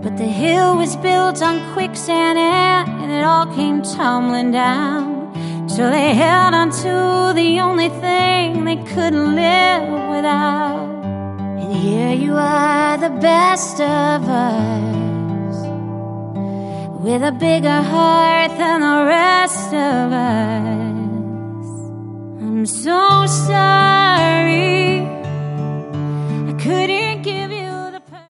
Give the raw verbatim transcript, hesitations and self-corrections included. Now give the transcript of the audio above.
But the hill was built on quicksand and it all came tumbling down. So they held on to the only thing they couldn't live without. And here you are, the best of us, with a bigger heart than the rest of us.